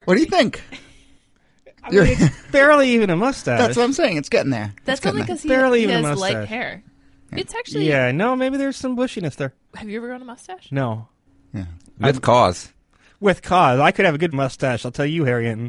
What do you think? I mean, it's barely even a mustache. That's what I'm saying. It's getting there. That's only because he Barely even a has mustache. light hair. It's actually... Yeah, no, maybe there's some bushiness there. Have you ever grown a mustache? No. Yeah. With cause. With cause. I could have a good mustache, I'll tell you, Harry Hinton.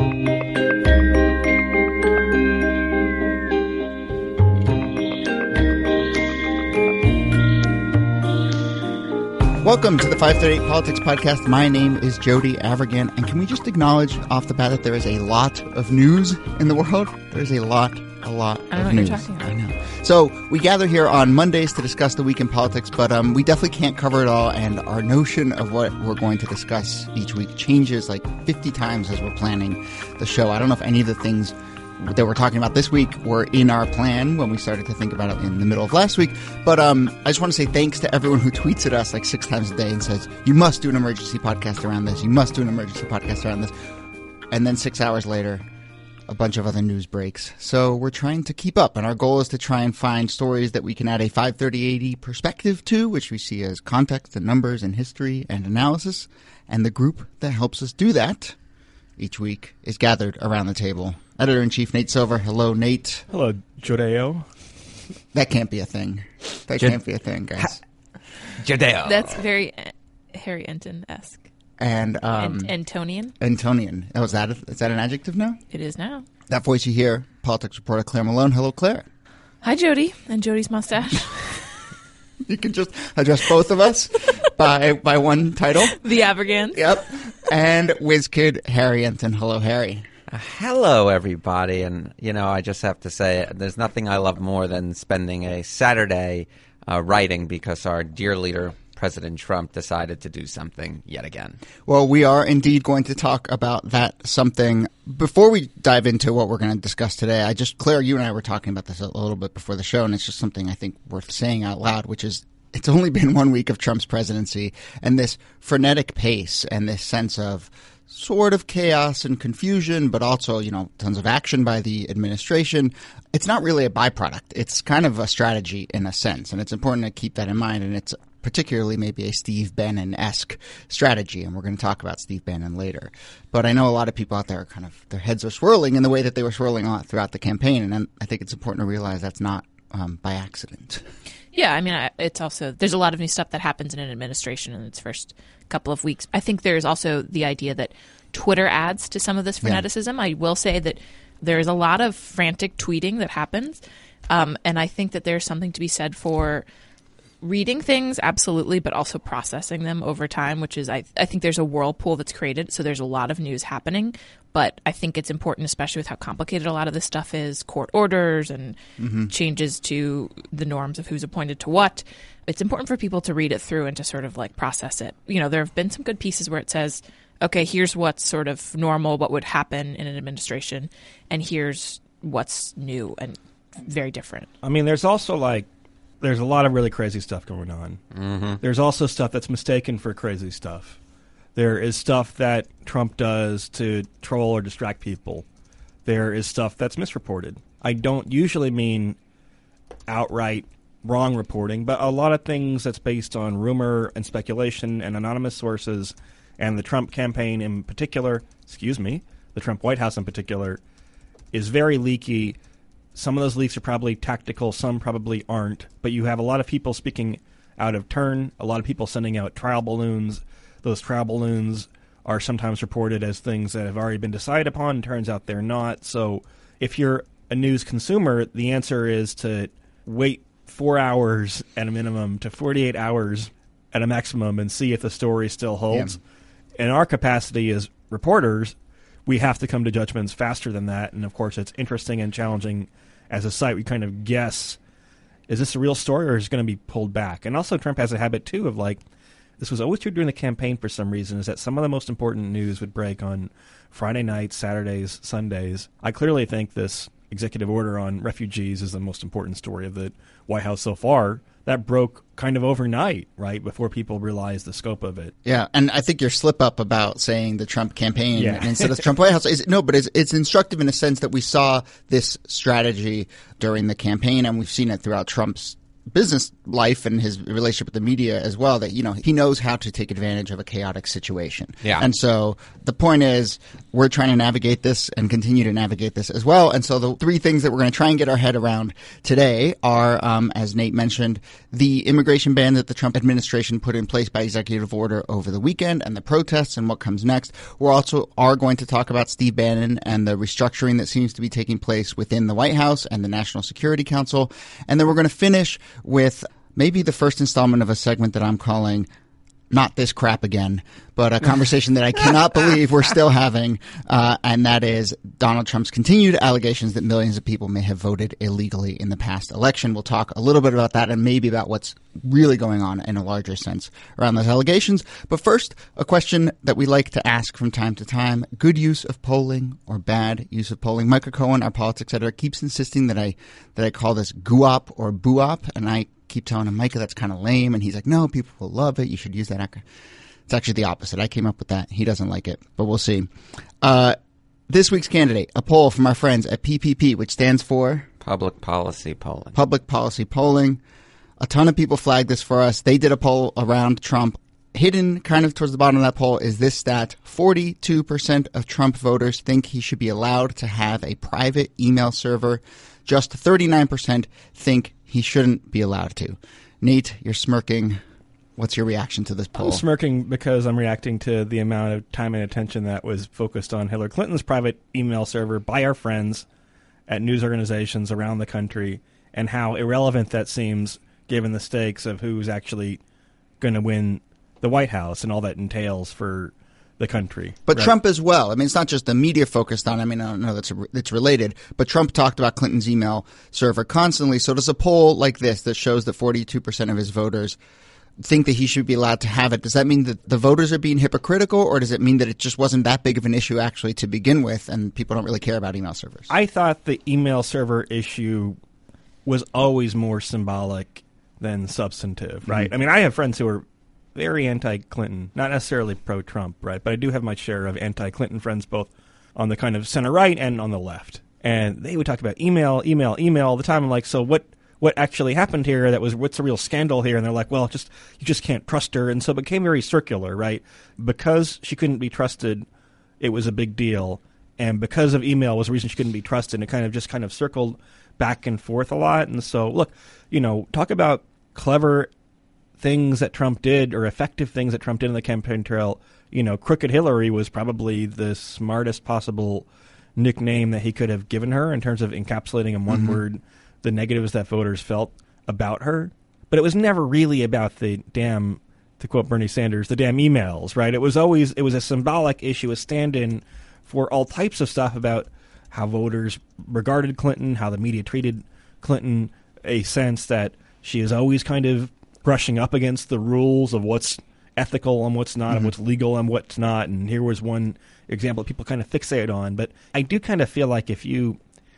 Welcome to the 538 Politics Podcast. My name is Jody Avirgan, and can we just acknowledge off the bat that there is a lot of news in the world? There's a lot of I don't know news. what you're talking about. I know. So we gather here on Mondays to discuss the week in politics, but we definitely can't cover it all, and our notion of what we're going to discuss each week changes like 50 times as we're planning the show. I don't know if any of the things that we're talking about this week were in our plan when we started to think about it in the middle of last week. But I just want to say thanks to everyone who tweets at us like 6 times a day and says, you must do an emergency podcast around this. You must do an emergency podcast around this. And then 6 hours later, a bunch of other news breaks. So we're trying to keep up. And our goal is to try and find stories that we can add a 530-80 perspective to, which we see as context and numbers and history and analysis. And the group that helps us do that each week is gathered around the table. Editor-in-Chief Nate Silver. Hello, Nate. Hello, Jodeo. That can't be a thing. That can't be a thing, guys. Jadeo. That's very Harry Hinton-esque. And Antonian. Antonian. Oh, is that an adjective now? It is now. That voice you hear, politics reporter Claire Malone. Hello, Claire. Hi, Jody. And Jody's mustache. You can just address both of us by one title. The Avirgans. Yep. And WizKid Harry Hinton. Hello, Harry. Hello, everybody. And, I just have to say, there's nothing I love more than spending a Saturday writing because our dear leader, President Trump, decided to do something yet again. Well, we are indeed going to talk about that something. Before we dive into what we're going to discuss today, Claire, you and I were talking about this a little bit before the show, and it's just something I think worth saying out loud, which is it's only been 1 week of Trump's presidency, and this frenetic pace and this sense of sort of chaos and confusion, but also, tons of action by the administration. It's not really a byproduct. It's kind of a strategy in a sense, and it's important to keep that in mind, and it's particularly maybe a Steve Bannon-esque strategy, and we're going to talk about Steve Bannon later. But I know a lot of people out there are their heads are swirling in the way that they were swirling throughout the campaign, and I think it's important to realize that's not by accident. Yeah, I mean, it's also, there's a lot of new stuff that happens in an administration in its first couple of weeks. I think there's also the idea that Twitter adds to some of this freneticism. Yeah. I will say that there's a lot of frantic tweeting that happens, and I think that there's something to be said for reading things, absolutely, but also processing them over time, which is, I think there's a whirlpool that's created, so there's a lot of news happening. But I think it's important, especially with how complicated a lot of this stuff is, court orders and changes to the norms of who's appointed to what. It's important for people to read it through and to sort of process it. There have been some good pieces where it says, okay, here's what's sort of normal, what would happen in an administration, and here's what's new and very different. I mean, there's also there's a lot of really crazy stuff going on. Mm-hmm. There's also stuff that's mistaken for crazy stuff. There is stuff that Trump does to troll or distract people. There is stuff that's misreported. I don't usually mean outright wrong reporting, but a lot of things that's based on rumor and speculation and anonymous sources, and the Trump campaign in particular, the Trump White House in particular, is very leaky. Some of those leaks are probably tactical, some probably aren't, but you have a lot of people speaking out of turn, a lot of people sending out trial balloons. Those trial balloons are sometimes reported as things that have already been decided upon. Turns out they're not. So if you're a news consumer, the answer is to wait 4 hours at a minimum to 48 hours at a maximum and see if the story still holds. Yeah. In our capacity as reporters, we have to come to judgments faster than that. And, of course, it's interesting and challenging as a site. We kind of guess, is this a real story or is it going to be pulled back? And also Trump has a habit, too, of this was always true during the campaign for some reason, is that some of the most important news would break on Friday nights, Saturdays, Sundays. I clearly think this executive order on refugees is the most important story of the White House so far. That broke kind of overnight, right, before people realized the scope of it. Yeah, and I think your slip-up about saying the Trump campaign instead of the Trump White House but it's instructive in a sense that we saw this strategy during the campaign, and we've seen it throughout Trump's business life and his relationship with the media as well, that, he knows how to take advantage of a chaotic situation. Yeah. And so the point is, we're trying to navigate this and continue to navigate this as well. And so the three things that we're going to try and get our head around today are, as Nate mentioned, the immigration ban that the Trump administration put in place by executive order over the weekend and the protests and what comes next. We're also going to talk about Steve Bannon and the restructuring that seems to be taking place within the White House and the National Security Council. And then we're going to finish with maybe the first installment of a segment that I'm calling Not This Crap Again, but a conversation that I cannot believe we're still having, and that is Donald Trump's continued allegations that millions of people may have voted illegally in the past election. We'll talk a little bit about that and maybe about what's really going on in a larger sense around those allegations. But first, a question that we like to ask from time to time: good use of polling or bad use of polling? Micah Cohen, our politics editor, keeps insisting that I call this GUOP or BUOP, and I keep telling him, Micah, that's kind of lame. And he's like, no, people will love it. You should use that. It's actually the opposite. I came up with that. He doesn't like it, but we'll see. This week's candidate, a poll from our friends at PPP, which stands for Public Policy Polling. Public Policy Polling. A ton of people flagged this for us. They did a poll around Trump. Hidden kind of towards the bottom of that poll is this stat: 42% of Trump voters think he should be allowed to have a private email server. Just 39% think he shouldn't be allowed to. Nate, you're smirking. What's your reaction to this poll? I'm smirking because I'm reacting to the amount of time and attention that was focused on Hillary Clinton's private email server by our friends at news organizations around the country, and how irrelevant that seems given the stakes of who's actually going to win the White House and all that entails for the country. But right? Trump as well. I mean, it's not just the media focused on. I mean, I don't know that's related. But Trump talked about Clinton's email server constantly. So does a poll like this that shows that 42% of his voters think that he should be allowed to have it, does that mean that the voters are being hypocritical, or does it mean that it just wasn't that big of an issue actually to begin with and people don't really care about email servers? I thought the email server issue was always more symbolic than substantive, right? Mm-hmm. I mean, I have friends who are very anti-Clinton, not necessarily pro-Trump, right? But I do have my share of anti-Clinton friends, both on the kind of center-right and on the left. And they would talk about email all the time. I'm like, so what actually happened here? What's the real scandal here? And they're like, well, you just can't trust her. And so it became very circular, right? Because she couldn't be trusted, it was a big deal. And because of email was the reason she couldn't be trusted. It kind of circled back and forth a lot. And so, look, talk about clever things that Trump did or effective things that Trump did on the campaign trail. Crooked Hillary was probably the smartest possible nickname that he could have given her in terms of encapsulating in one word the negatives that voters felt about her. But it was never really about the damn, to quote Bernie Sanders, the damn emails, right? It was a symbolic issue, a stand-in for all types of stuff about how voters regarded Clinton, how the media treated Clinton, a sense that she is always kind of brushing up against the rules of what's ethical and what's not, and what's legal and what's not. And here was one example that people kind of fixate on. But I do kind of feel like if you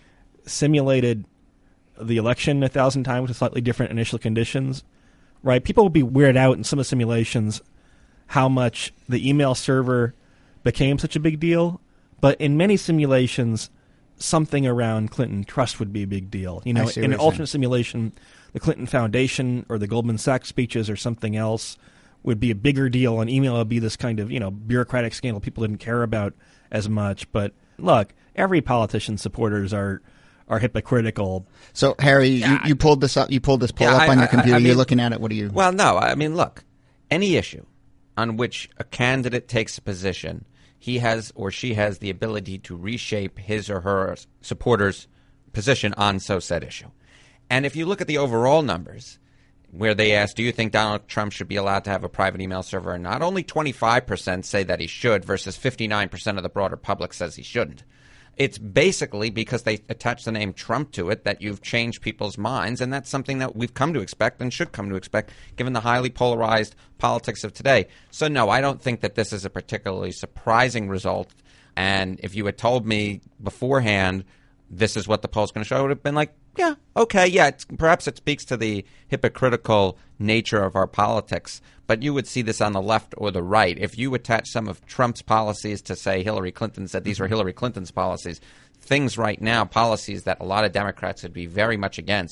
simulated the election 1,000 times with slightly different initial conditions, right, people would be weirded out in some of the simulations how much the email server became such a big deal. But in many simulations, something around Clinton trust would be a big deal. In an alternate simulation, the Clinton Foundation or the Goldman Sachs speeches or something else would be a bigger deal, and email would be this kind of, bureaucratic scandal people didn't care about as much. But look, every politician's supporters are hypocritical. So, Harry, you pulled this up. You pulled this poll up on your computer. You're looking at it. What do you? Well, no. I mean, look, any issue on which a candidate takes a position, he has or she has the ability to reshape his or her supporters' position on said issue. And if you look at the overall numbers, where they asked, do you think Donald Trump should be allowed to have a private email server or not? Only 25% say that he should versus 59% of the broader public says he shouldn't. It's basically because they attach the name Trump to it that you've changed people's minds, and that's something that we've come to expect and should come to expect given the highly polarized politics of today. So, no, I don't think that this is a particularly surprising result. And if you had told me beforehand this is what the poll's going to show, I would have been like, yeah, okay, yeah, perhaps it speaks to the hypocritical nature of our politics. But you would see this on the left or the right. If you attach some of Trump's policies to, say, Hillary Clinton, said these were Hillary Clinton's policies, things right now, policies that a lot of Democrats would be very much against,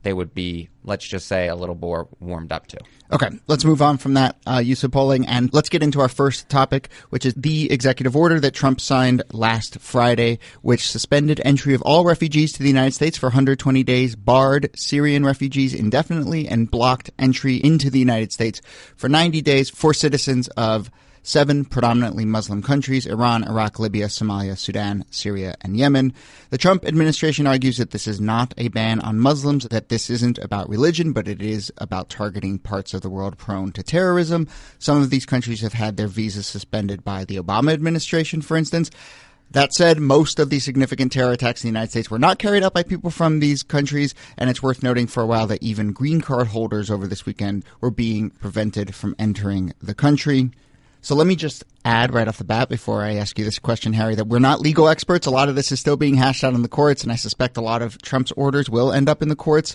they would be, let's just say, a little more warmed up to. Okay, let's move on from that use of polling, and let's get into our first topic, which is the executive order that Trump signed last Friday, which suspended entry of all refugees to the United States for 120 days, barred Syrian refugees indefinitely, and blocked entry into the United States for 90 days for citizens of 7 predominantly Muslim countries: Iran, Iraq, Libya, Somalia, Sudan, Syria, and Yemen. The Trump administration argues that this is not a ban on Muslims, that this isn't about religion, but it is about targeting parts of the world prone to terrorism. Some of these countries have had their visas suspended by the Obama administration, for instance. That said, most of the significant terror attacks in the United States were not carried out by people from these countries, and it's worth noting for a while that even green card holders over this weekend were being prevented from entering the country. So let me just add right off the bat before I ask you this question, Harry, that we're not legal experts. A lot of this is still being hashed out in the courts, and I suspect a lot of Trump's orders will end up in the courts.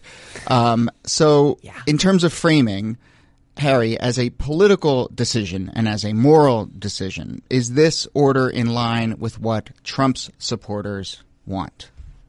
In terms of framing, Harry, as a political decision and as a moral decision, is this order in line with what Trump's supporters want?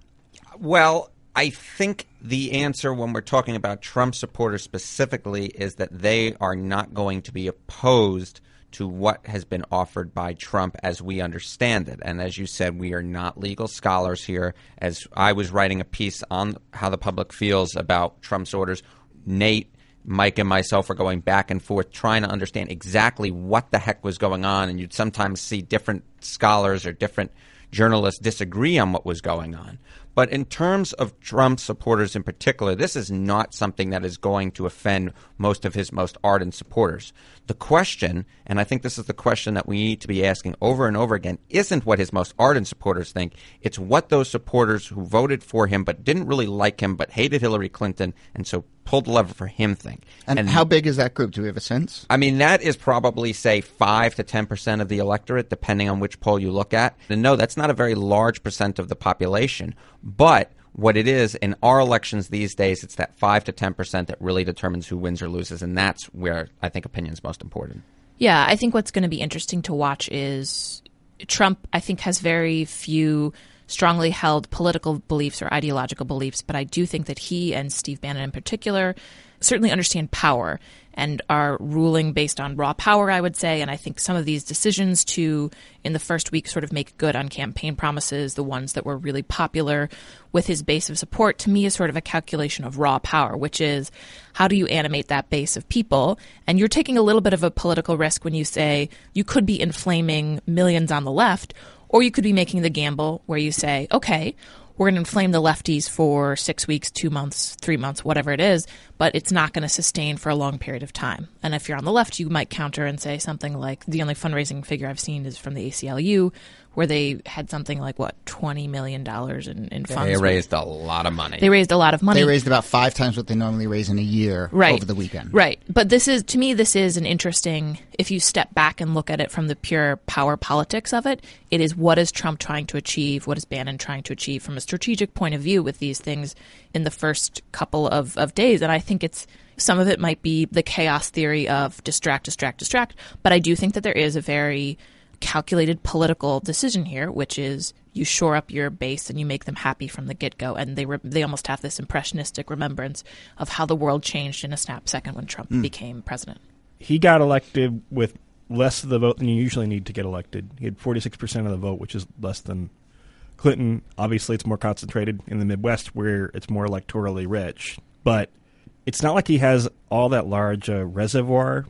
Well, I think the answer when we're talking about Trump supporters specifically is that they are not going to be opposed to what has been offered by Trump as we understand it. And as you said, we are not legal scholars here. As I was writing a piece on how the public feels about Trump's orders, Nate, Mike, and myself are going back and forth trying to understand exactly what the heck was going on. And you'd sometimes see different scholars or different journalists disagree on what was going on. But in terms of Trump supporters in particular, this is not something that is going to offend most of his most ardent supporters. The question, and I think this is the question that we need to be asking over and over again, isn't what his most ardent supporters think. It's what those supporters who voted for him but didn't really like him but hated Hillary Clinton and so pulled the lever for him think. And how big is that group? Do we have a sense? I mean, that is probably, say, 5 to 10% of the electorate, depending on which poll you look at. And no, that's not a very large percent of the population. But what it is, in our elections these days, it's that 5 to 10% that really determines who wins or loses. And that's where I think opinion is most important. Yeah, I think what's going to be interesting to watch is Trump, I think, has very few strongly held political beliefs or ideological beliefs, but I do think that he and Steve Bannon in particular certainly understand power and are ruling based on raw power, I would say. And I think some of these decisions to, in the first week, sort of make good on campaign promises, the ones that were really popular with his base of support, to me is sort of a calculation of raw power, which is how do you animate that base of people? And you're taking a little bit of a political risk when you say you could be inflaming millions on the left, or you could be making the gamble where you say, okay, we're going to inflame the lefties for 6 weeks, 2 months, 3 months, whatever it is, but it's not going to sustain for a long period of time. And if you're on the left, you might counter and say something like, the only fundraising figure I've seen is from the ACLU, where they had something like, $20 million in funds. They raised a lot of money. They raised a lot of money. They raised about 5 times what they normally raise in a year over the weekend. Right. But this is an interesting, if you step back and look at it from the pure power politics of it, it is what is Trump trying to achieve, what is Bannon trying to achieve from a strategic point of view with these things in the first couple of days. And I think some of it might be the chaos theory of distract, but I do think that there is a very calculated political decision here, which is you shore up your base and you make them happy from the get-go. And they almost have this impressionistic remembrance of how the world changed in a snap second when Trump became president. He got elected with less of the vote than you usually need to get elected. He had 46% of the vote, which is less than Clinton. Obviously, it's more concentrated in the Midwest where it's more electorally rich. But it's not like he has all that large reservoir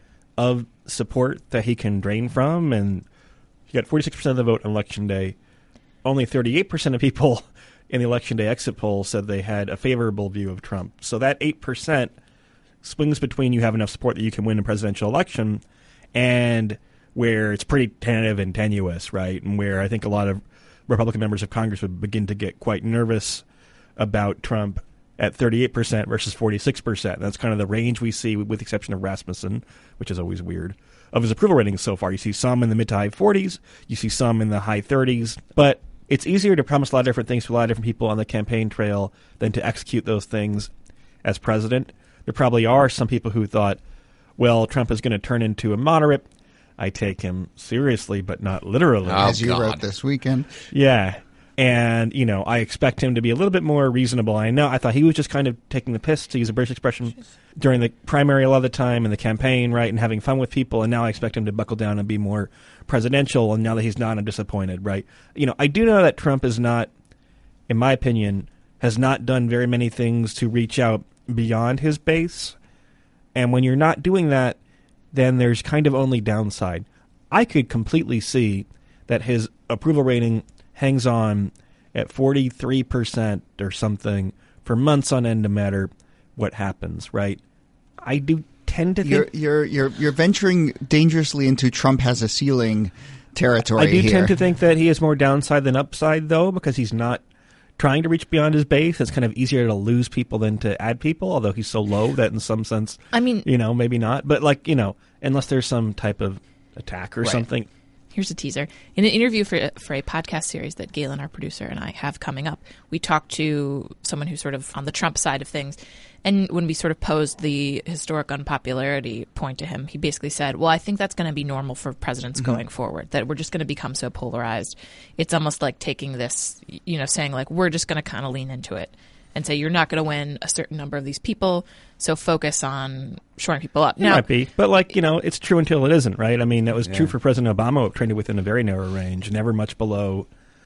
of support that he can drain from. And he got 46% of the vote on Election Day. Only 38% of people in the Election Day exit poll said they had a favorable view of Trump. So that 8% swings between you have enough support that you can win a presidential election and where it's pretty tentative and tenuous, right? And where I think a lot of Republican members of Congress would begin to get quite nervous about Trump at 38% versus 46%. That's kind of the range we see, with the exception of Rasmussen, which is always weird, of his approval ratings so far. You see some in the mid to high 40s. You see some in the high 30s. But it's easier to promise a lot of different things to a lot of different people on the campaign trail than to execute those things as president. There probably are some people who thought, well, Trump is going to turn into a moderate. I take him seriously, but not literally. As you wrote this weekend. Yeah. And, I expect him to be a little bit more reasonable. I thought he was just kind of taking the piss, to use a British expression, during the primary a lot of the time and the campaign, right, and having fun with people. And now I expect him to buckle down and be more presidential. And now that he's not, I'm disappointed, right? I do know that Trump is not, in my opinion, has not done very many things to reach out beyond his base. And when you're not doing that, then there's kind of only downside. I could completely see that his approval rating hangs on at 43% or something for months on end, no matter what happens, right? I do tend to think you're venturing dangerously into Trump has a ceiling territory. I do here. tend to think that he has more downside than upside, though, because he's not trying to reach beyond his base. It's kind of easier to lose people than to add people, although he's so low that in some sense, maybe not. But unless there's some type of attack or something. Here's a teaser. In an interview for a podcast series that Galen, our producer, and I have coming up, we talked to someone who's sort of on the Trump side of things. And when we sort of posed the historic unpopularity point to him, he basically said, well, I think that's going to be normal for presidents going forward, that we're just going to become so polarized. It's almost like taking this, saying like, we're just going to kind of lean into it and say you're not going to win a certain number of these people, so focus on shoring people up. Now, it might be, but it's true until it isn't, right? I mean, that was true for President Obama, who traded within a very narrow range, never much below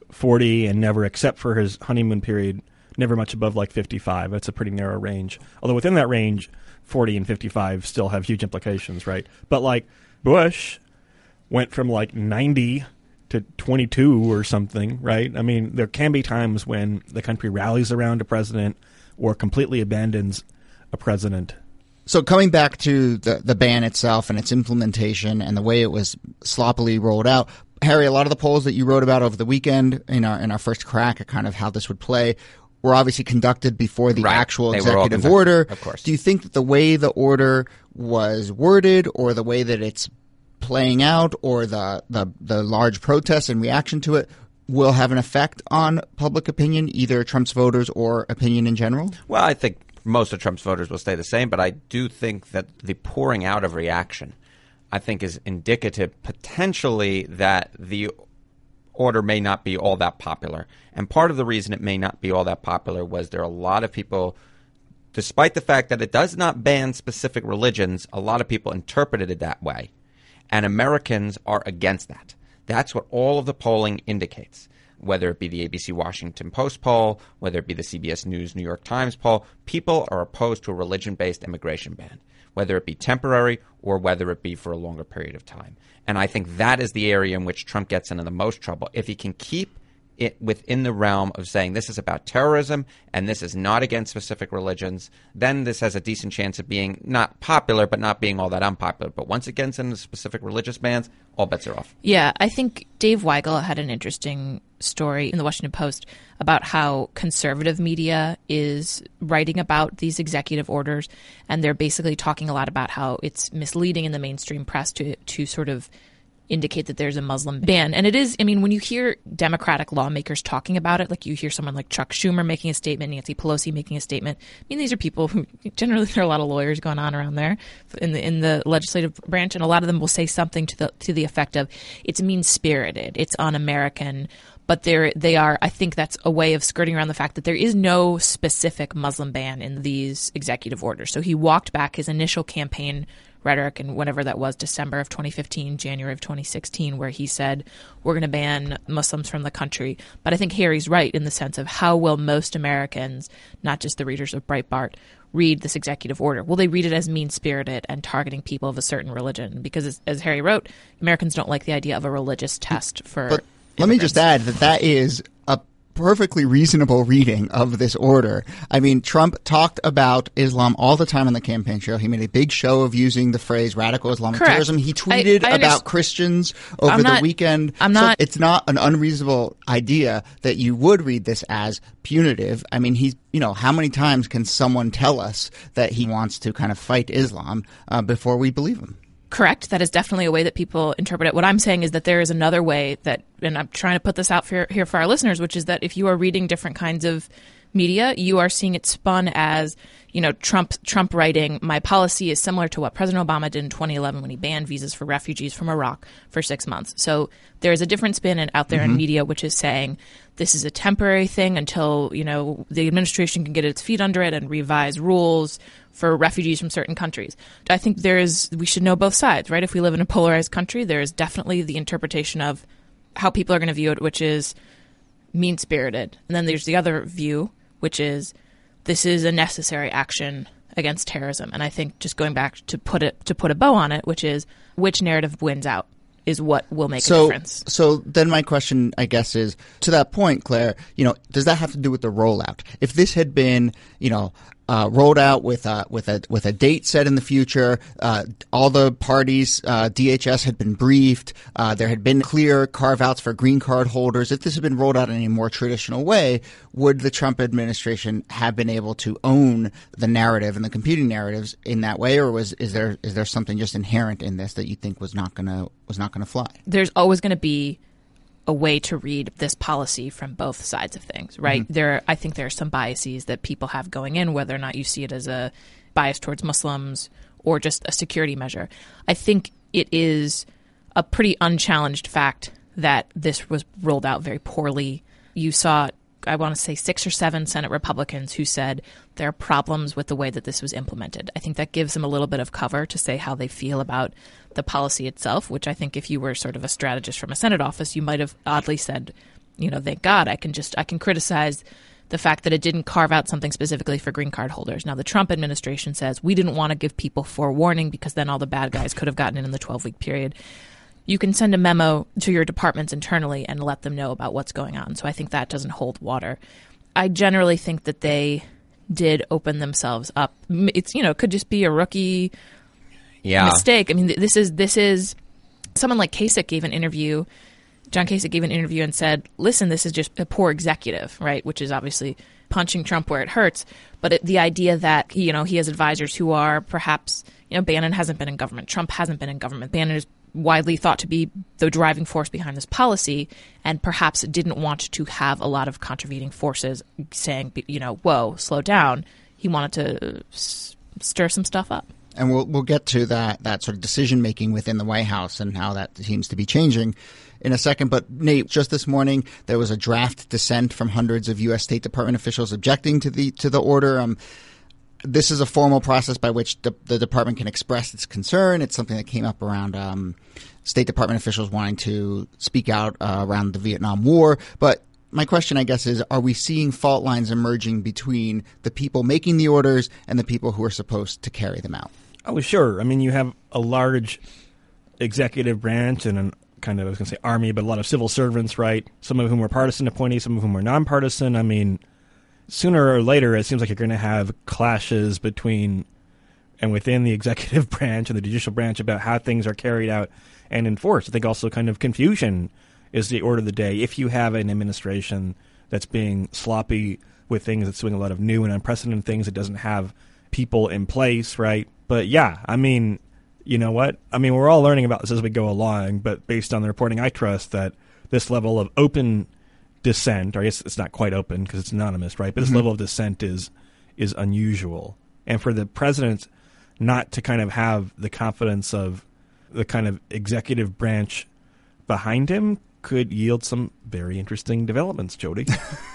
40 and never, except for his honeymoon period, never much above 55. That's a pretty narrow range. Although within that range, 40 and 55 still have huge implications, right? But Bush went from 90 to 22 or something, right? I mean, there can be times when the country rallies around a president or completely abandons a president. So coming back to the ban itself and its implementation and the way it was sloppily rolled out, Harry, a lot of the polls that you wrote about over the weekend in our first crack at kind of how this would play were obviously conducted before the actual executive order. Of course. Do you think that the way the order was worded or the way that it's playing out or the large protests and reaction to it will have an effect on public opinion, either Trump's voters or opinion in general? Well, I think most of Trump's voters will stay the same, but I do think that the pouring out of reaction, I think, is indicative potentially that the order may not be all that popular. And part of the reason it may not be all that popular was there are a lot of people, despite the fact that it does not ban specific religions, a lot of people interpreted it that way. And Americans are against that. That's what all of the polling indicates, whether it be the ABC Washington Post poll, whether it be the CBS News New York Times poll. People are opposed to a religion-based immigration ban, whether it be temporary or whether it be for a longer period of time. And I think that is the area in which Trump gets into the most trouble. If he can keep it within the realm of saying this is about terrorism and this is not against specific religions, then this has a decent chance of being not popular but not being all that unpopular. But once it gets into specific religious bans, all bets are off. Yeah, I think Dave Weigel had an interesting story in the Washington Post about how conservative media is writing about these executive orders, and they're basically talking a lot about how it's misleading in the mainstream press to sort of indicate that there's a Muslim ban. And it is, I mean, when you hear Democratic lawmakers talking about it, like you hear someone like Chuck Schumer making a statement, Nancy Pelosi making a statement. I mean, these are people who generally, there are a lot of lawyers going on around there in the legislative branch, and a lot of them will say something to the effect of it's mean-spirited, it's un-American. But they are, I think that's a way of skirting around the fact that there is no specific Muslim ban in these executive orders. So he walked back his initial campaign rhetoric in whatever that was, December of 2015, January of 2016, where he said, we're going to ban Muslims from the country. But I think Harry's right in the sense of how will most Americans, not just the readers of Breitbart, read this executive order? Will they read it as mean-spirited and targeting people of a certain religion? Because as Harry wrote, Americans don't like the idea of a religious test for But let me just add that is a perfectly reasonable reading of this order. I mean, Trump talked about Islam all the time on the campaign trail. He made a big show of using the phrase radical Islamic terrorism. He tweeted about Christians over the weekend. So it's not an unreasonable idea that you would read this as punitive. I mean, how many times can someone tell us that he wants to kind of fight Islam before we believe him? Correct. That is definitely a way that people interpret it. What I'm saying is that there is another way that, and I'm trying to put this out here for our listeners, which is that if you are reading different kinds of media, you are seeing it spun as, Trump writing, my policy is similar to what President Obama did in 2011 when he banned visas for refugees from Iraq for 6 months. So there is a different spin out there in media, which is saying this is a temporary thing until, the administration can get its feet under it and revise rules for refugees from certain countries. I think we should know both sides, right? If we live in a polarized country, there is definitely the interpretation of how people are going to view it, which is mean-spirited. And then there's the other view, which is this is a necessary action against terrorism. And I think just going back to put a bow on it, which is which narrative wins out is what will make a difference. So then my question, I guess, is to that point, Claire, does that have to do with the rollout? If this had been, rolled out with a date set in the future, all the parties, DHS had been briefed, there had been clear carve-outs for green card holders. If this had been rolled out in a more traditional way, would the Trump administration have been able to own the narrative and the competing narratives in that way, or is there something just inherent in this that you think was not gonna fly? There's always going to be a way to read this policy from both sides of things, right? I think there are some biases that people have going in, whether or not you see it as a bias towards Muslims or just a security measure. I think it is a pretty unchallenged fact that this was rolled out very poorly. You saw, I want to say 6 or 7 Senate Republicans who said there are problems with the way that this was implemented. I think that gives them a little bit of cover to say how they feel about the policy itself, which I think if you were sort of a strategist from a Senate office, you might have oddly said, thank God, I can criticize the fact that it didn't carve out something specifically for green card holders. Now, the Trump administration says we didn't want to give people forewarning because then all the bad guys could have gotten in the 12-week period. You can send a memo to your departments internally and let them know about what's going on. So I think that doesn't hold water. I generally think that they did open themselves up. It's, could just be a rookie mistake. I mean, this is someone like Kasich gave an interview. John Kasich gave an interview and said, listen, this is just a poor executive, right? Which is obviously punching Trump where it hurts. But the idea that, he has advisors who are perhaps, Bannon hasn't been in government. Trump hasn't been in government. Bannon is widely thought to be the driving force behind this policy and perhaps didn't want to have a lot of contravening forces saying, whoa, slow down. He wanted to stir some stuff up. And we'll get to that sort of decision-making within the White House and how that seems to be changing in a second. But, Nate, just this morning there was a draft dissent from hundreds of U.S. State Department officials objecting to the order. This is a formal process by which the department can express its concern. It's something that came up around State Department officials wanting to speak out around the Vietnam War. But my question, I guess, is, are we seeing fault lines emerging between the people making the orders and the people who are supposed to carry them out? Oh, sure. I mean, you have a large executive branch and an kind of, I was going to say army, but a lot of civil servants, right? Some of whom are partisan appointees, some of whom are nonpartisan. I mean, sooner or later, it seems like you're going to have clashes between and within the executive branch and the judicial branch about how things are carried out and enforced. I think also kind of confusion is the order of the day. If you have an administration that's being sloppy with things, that's doing a lot of new and unprecedented things, it doesn't have people in place, right? But yeah, I mean, you know what? I mean, we're all learning about this as we go along, but based on the reporting I trust, that this level of open dissent, or I guess it's not quite open because it's anonymous, right? But this level of dissent is unusual. And for the president not to kind of have the confidence of the kind of executive branch behind him could yield some very interesting developments, Jody.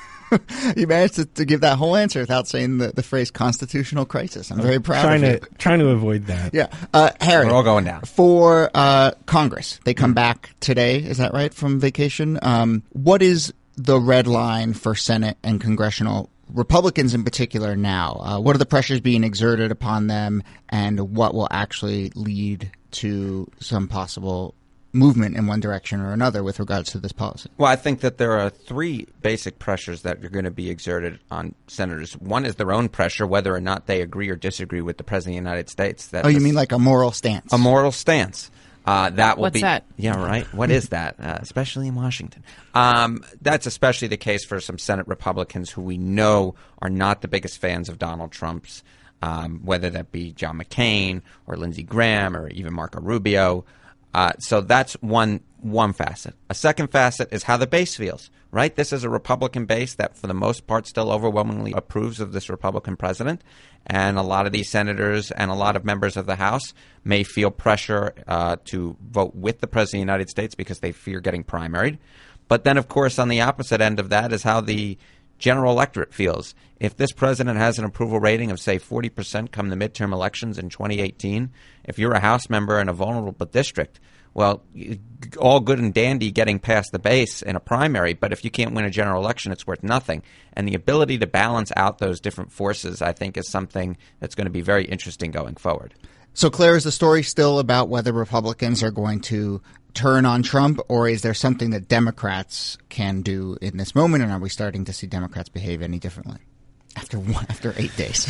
You managed to give that whole answer without saying the phrase constitutional crisis. I'm very proud of you. Trying to avoid that. Yeah. Harry. We're all going down. For Congress, they come back today, is that right, from vacation? What is the red line for Senate and congressional Republicans in particular now? What are the pressures being exerted upon them, and what will actually lead to some possible movement in one direction or another with regards to this policy? Well, I think that there are 3 basic pressures that are going to be exerted on senators. One is their own pressure, whether or not they agree or disagree with the President of the United States. You mean like a moral stance? A moral stance. What's that? Yeah, right. What is that? Especially in Washington. That's especially the case for some Senate Republicans who we know are not the biggest fans of Donald Trump's whether that be John McCain or Lindsey Graham or even Marco Rubio. So that's one facet. A second facet is how the base feels, right? This is a Republican base that for the most part still overwhelmingly approves of this Republican president. And a lot of these senators and a lot of members of the House may feel pressure to vote with the President of the United States because they fear getting primaried. But then, of course, on the opposite end of that is how the general electorate feels. If this president has an approval rating of, say, 40% come the midterm elections in 2018, if you're a House member in a vulnerable district, well, all good and dandy getting past the base in a primary, but if you can't win a general election, it's worth nothing. And the ability to balance out those different forces, I think, is something that's going to be very interesting going forward. So, Claire, is the story still about whether Republicans are going to turn on Trump, or is there something that Democrats can do in this moment, and are we starting to see Democrats behave any differently after 8 days?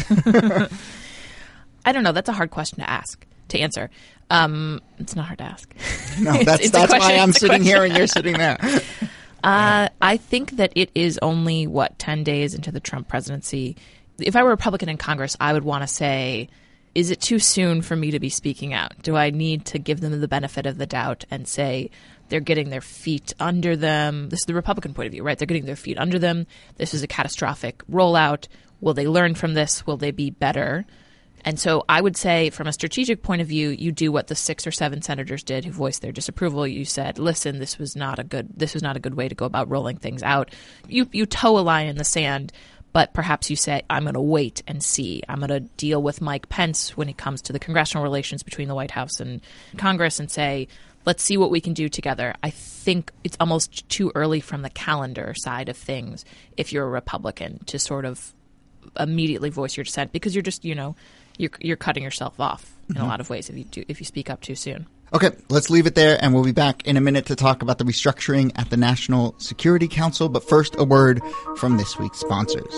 I don't know. That's a hard question to answer. It's not hard to ask. No, that's why I'm sitting here and you're sitting there. I think that it is only, 10 days into the Trump presidency. If I were a Republican in Congress, I would want to say, is it too soon for me to be speaking out? Do I need to give them the benefit of the doubt and say they're getting their feet under them? This is the Republican point of view, right? They're getting their feet under them. This is a catastrophic rollout. Will they learn from this? Will they be better? And so I would say from a strategic point of view, you do what the 6 or 7 senators did who voiced their disapproval. You said, listen, this was not a good way to go about rolling things out. You toe a line in the sand, but perhaps you say, I'm going to wait and see. I'm going to deal with Mike Pence when it comes to the congressional relations between the White House and Congress and say, let's see what we can do together. I think it's almost too early from the calendar side of things if you're a Republican to sort of immediately voice your dissent, because you're just, you're cutting yourself off in a lot of ways if you speak up too soon. Okay, let's leave it there, and we'll be back in a minute to talk about the restructuring at the National Security Council. But first, a word from this week's sponsors.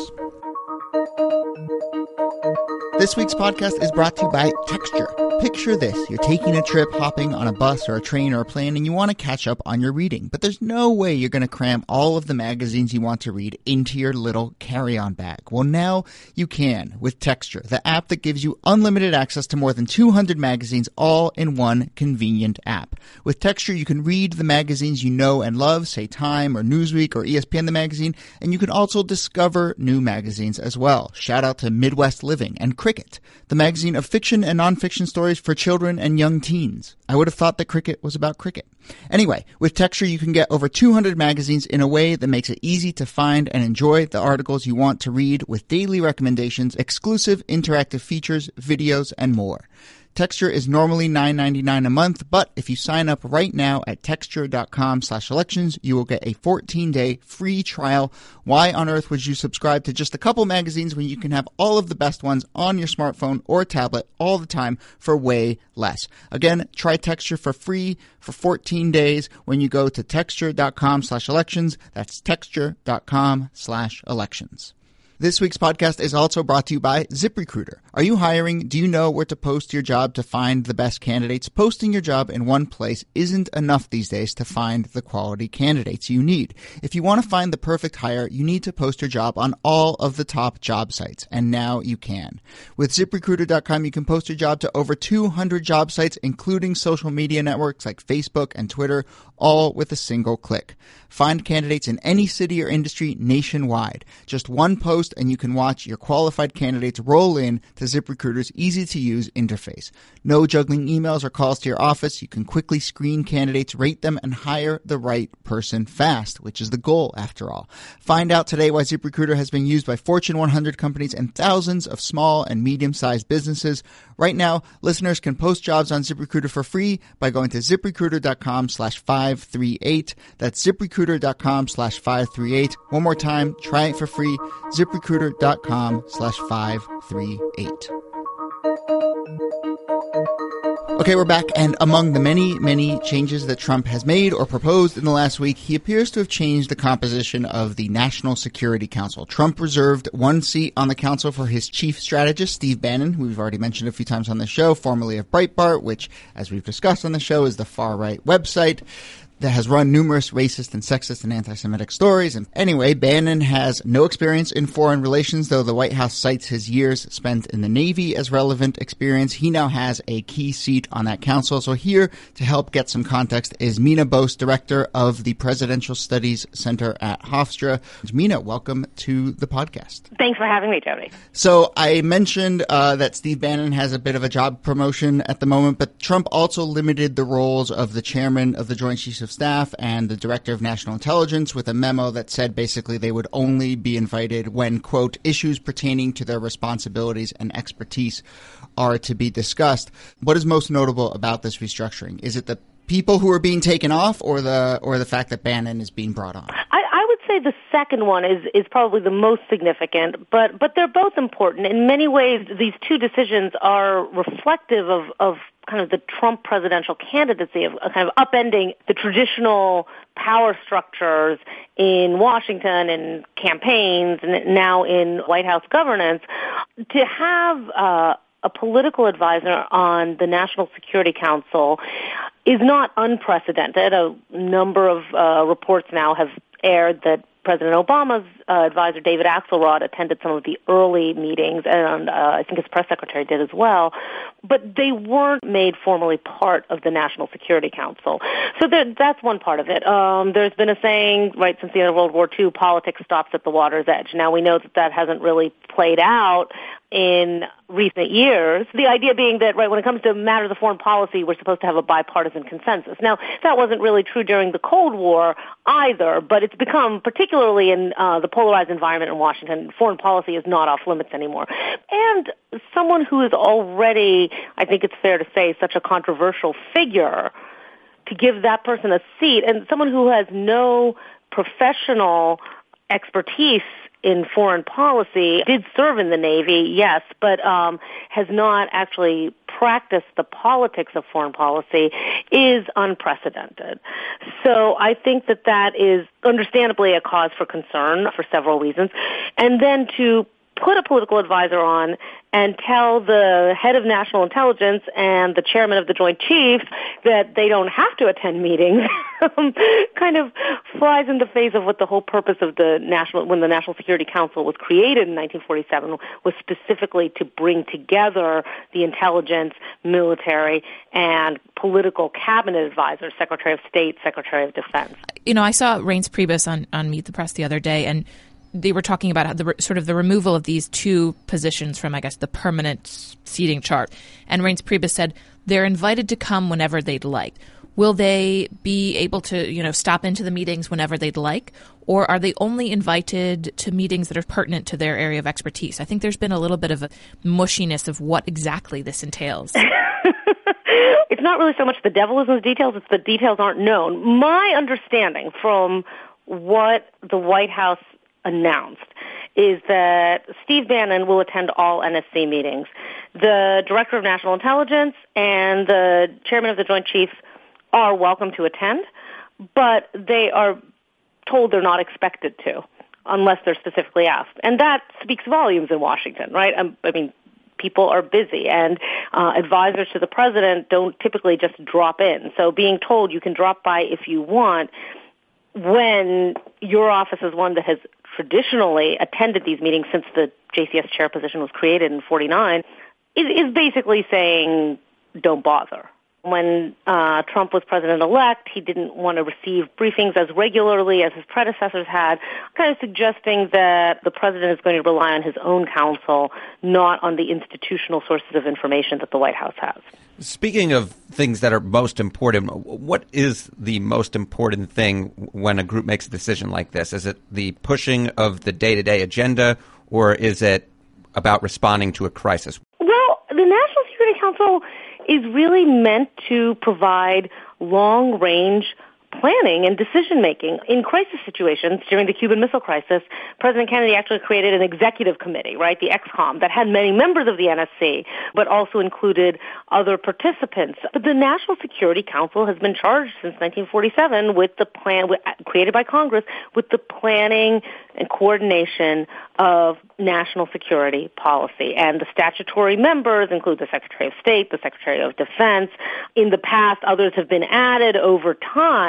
This week's podcast is brought to you by Texture. Picture this. You're taking a trip, hopping on a bus or a train or a plane, and you want to catch up on your reading. But there's no way you're going to cram all of the magazines you want to read into your little carry-on bag. Well, now you can with Texture, the app that gives you unlimited access to more than 200 magazines all in one convenient app. With Texture, you can read the magazines you know and love, say Time or Newsweek or ESPN the Magazine, and you can also discover new magazines as well. Shout out to Midwest Living and Cricket, the magazine of fiction and nonfiction stories for children and young teens. I would have thought that Cricket was about cricket. Anyway, with Texture, you can get over 200 magazines in a way that makes it easy to find and enjoy the articles you want to read, with daily recommendations, exclusive interactive features, videos, and more. Texture is normally $9.99 a month, but if you sign up right now at texture.com/elections, you will get a 14-day free trial. Why on earth would you subscribe to just a couple magazines when you can have all of the best ones on your smartphone or tablet all the time for way less? Again, try Texture for free for 14 days when you go to texture.com/elections. That's texture.com/elections. This week's podcast is also brought to you by ZipRecruiter. Are you hiring? Do you know where to post your job to find the best candidates? Posting your job in one place isn't enough these days to find the quality candidates you need. If you want to find the perfect hire, you need to post your job on all of the top job sites, and now you can. With ZipRecruiter.com, you can post your job to over 200 job sites, including social media networks like Facebook and Twitter, all with a single click. Find candidates in any city or industry nationwide. Just one post and you can watch your qualified candidates roll in to ZipRecruiter's easy-to-use interface. No juggling emails or calls to your office. You can quickly screen candidates, rate them, and hire the right person fast, which is the goal after all. Find out today why ZipRecruiter has been used by Fortune 100 companies and thousands of small and medium-sized businesses. Right now, listeners can post jobs on ZipRecruiter for free by going to ZipRecruiter.com/538. That's ZipRecruiter.com/538. One more time, try it for free. ZipRecruiter.com/538. Okay, we're back, and among the many, many changes that Trump has made or proposed in the last week, he appears to have changed the composition of the National Security Council. Trump reserved one seat on the council for his chief strategist, Steve Bannon, who we've already mentioned a few times on the show, formerly of Breitbart, which, as we've discussed on the show, is the far-right website. that has run numerous racist and sexist and anti-Semitic stories. And anyway, Bannon has no experience in foreign relations, though the White House cites his years spent in the Navy as relevant experience. He now has a key seat on that council. So here to help get some context is Mina Bose, director of the Presidential Studies Center at Hofstra. Mina, welcome to the podcast. Thanks for having me, Jody. So I mentioned that Steve Bannon has a bit of a job promotion at the moment, but Trump also limited the roles of the chairman of the Joint Chiefs of Staff and the director of national intelligence with a memo that said basically they would only be invited when, quote, issues pertaining to their responsibilities and expertise are to be discussed. What is most notable about this restructuring? Is it the people who are being taken off or the fact that Bannon is being brought on? I would say the second one is probably the most significant, but they're both important. In many ways, these two decisions are reflective of kind of the Trump presidential candidacy, of kind of upending the traditional power structures in Washington and campaigns and now in White House governance. To have a political advisor on the National Security Council is not unprecedented. A number of reports now have aired that President Obama's advisor, David Axelrod, attended some of the early meetings, and I think his press secretary did as well. But they weren't made formally part of the National Security Council. So that's one part of it. There's been a saying, right, since the end of World War II, politics stops at the water's edge. Now, we know that hasn't really played out in recent years. The idea being that, right, when it comes to matters of foreign policy, we're supposed to have a bipartisan consensus. Now, that wasn't really true during the Cold War either, but it's become, particularly in the polarized environment in Washington, foreign policy is not off limits anymore. And someone who is already, I think it's fair to say, such a controversial figure, to give that person a seat, and someone who has no professional expertise in foreign policy, did serve in the Navy, yes, but has not actually practiced the politics of foreign policy, is unprecedented. So I think that is understandably a cause for concern for several reasons. And then to put a political advisor on and tell the head of national intelligence and the chairman of the Joint Chiefs that they don't have to attend meetings kind of flies in the face of what the whole purpose of when the National Security Council was created in 1947 was specifically to bring together the intelligence, military, and political cabinet advisors, Secretary of State, Secretary of Defense. You know, I saw Reince Priebus on Meet the Press the other day, and they were talking about how the removal of these two positions from, I guess, the permanent seating chart. And Reince Priebus said they're invited to come whenever they'd like. Will they be able to, stop into the meetings whenever they'd like? Or are they only invited to meetings that are pertinent to their area of expertise? I think there's been a little bit of a mushiness of what exactly this entails. It's not really so much the devil is in the details, it's the details aren't known. My understanding from what the White House announced is that Steve Bannon will attend all NSC meetings. The Director of National Intelligence and the Chairman of the Joint Chiefs are welcome to attend, but they are told they're not expected to unless they're specifically asked. And that speaks volumes in Washington, right? I mean, people are busy, and advisors to the president don't typically just drop in. So being told you can drop by if you want when your office is one that has traditionally attended these meetings since the JCS chair position was created in 49, is basically saying don't bother. When Trump was president-elect, he didn't want to receive briefings as regularly as his predecessors had, kind of suggesting that the president is going to rely on his own counsel, not on the institutional sources of information that the White House has. Speaking of things that are most important, what is the most important thing when a group makes a decision like this? Is it the pushing of the day-to-day agenda, or is it about responding to a crisis? Well, the National Security Council is really meant to provide long-range planning and decision-making. In crisis situations, during the Cuban Missile Crisis, President Kennedy actually created an executive committee, right, the ExComm, that had many members of the NSC, but also included other participants. But the National Security Council has been charged since 1947 with the plan, created by Congress, with the planning and coordination of national security policy. And the statutory members include the Secretary of State, the Secretary of Defense. In the past, others have been added over time.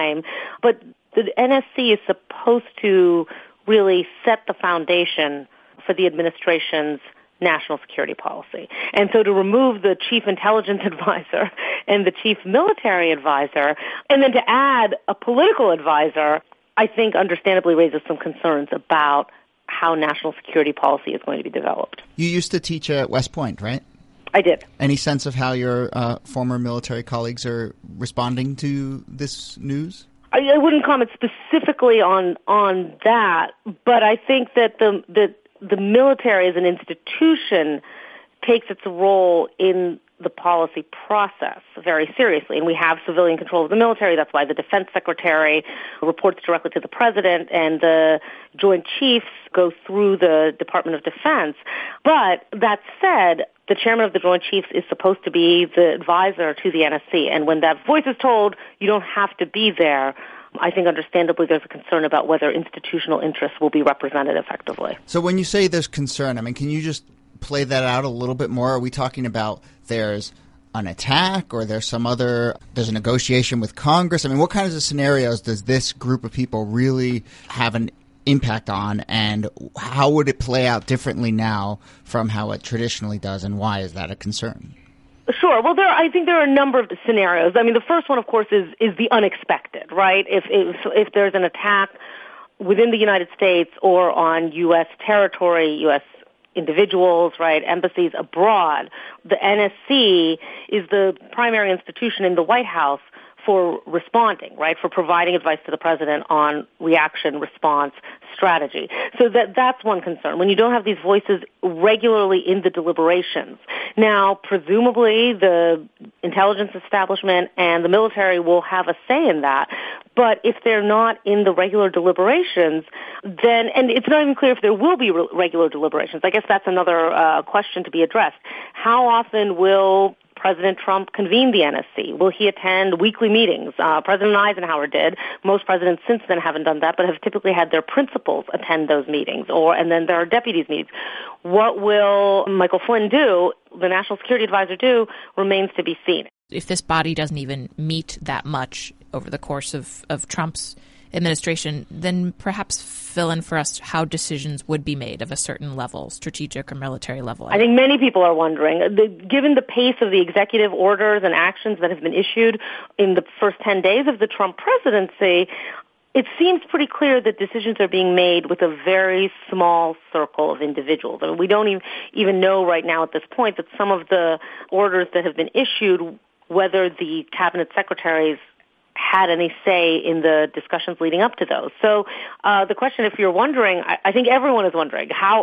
time. But the NSC is supposed to really set the foundation for the administration's national security policy. And so to remove the chief intelligence advisor and the chief military advisor, and then to add a political advisor, I think understandably raises some concerns about how national security policy is going to be developed. You used to teach at West Point, right? I did. Any sense of how your former military colleagues are responding to this news? I wouldn't comment specifically on that, but I think that the military as an institution takes its role in the policy process very seriously. And we have civilian control of the military. That's why the defense secretary reports directly to the president, and the joint chiefs go through the Department of Defense. But that said, the chairman of the Joint Chiefs is supposed to be the advisor to the NSC. And when that voice is told, you don't have to be there, I think understandably there's a concern about whether institutional interests will be represented effectively. So when you say there's concern, I mean, can you just play that out a little bit more? Are we talking about there's an attack, or there's a negotiation with Congress? I mean, what kinds of scenarios does this group of people really have an impact on, and how would it play out differently now from how it traditionally does, and why is that a concern? Sure. Well, I think there are a number of scenarios. I mean, the first one, of course, is the unexpected, right? If there's an attack within the United States or on U.S. territory, U.S. individuals, right, embassies abroad, the NSC is the primary institution in the White House for responding, right, for providing advice to the president on reaction, response, strategy. So that's one concern, when you don't have these voices regularly in the deliberations. Now, presumably, the intelligence establishment and the military will have a say in that, but if they're not in the regular deliberations, then, and it's not even clear if there will be regular deliberations. I guess that's another question to be addressed. How often will President Trump convene the NSC? Will he attend weekly meetings? President Eisenhower did. Most presidents since then haven't done that, but have typically had their principals attend those meetings, and then there are deputies' meetings. What will Michael Flynn do, the National Security Advisor do, remains to be seen. If this body doesn't even meet that much over the course of Trump's administration, then perhaps fill in for us how decisions would be made of a certain level, strategic or military level. I think many people are wondering, given the pace of the executive orders and actions that have been issued in the first 10 days of the Trump presidency, it seems pretty clear that decisions are being made with a very small circle of individuals. I mean, we don't even know right now at this point that some of the orders that have been issued, whether the cabinet secretaries had any say in the discussions leading up to those. So the question, if you're wondering, I think everyone is wondering, how